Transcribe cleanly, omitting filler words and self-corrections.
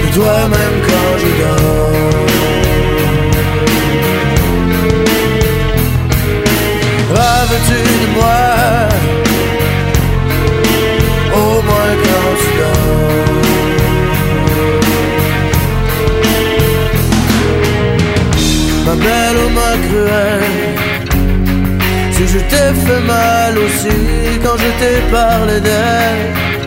toi même quand je dors. Rêves-tu de moi, au moins quand tu dors? Ma belle ou ma cruelle, si je t'ai fait mal aussi quand je t'ai parlé d'elle,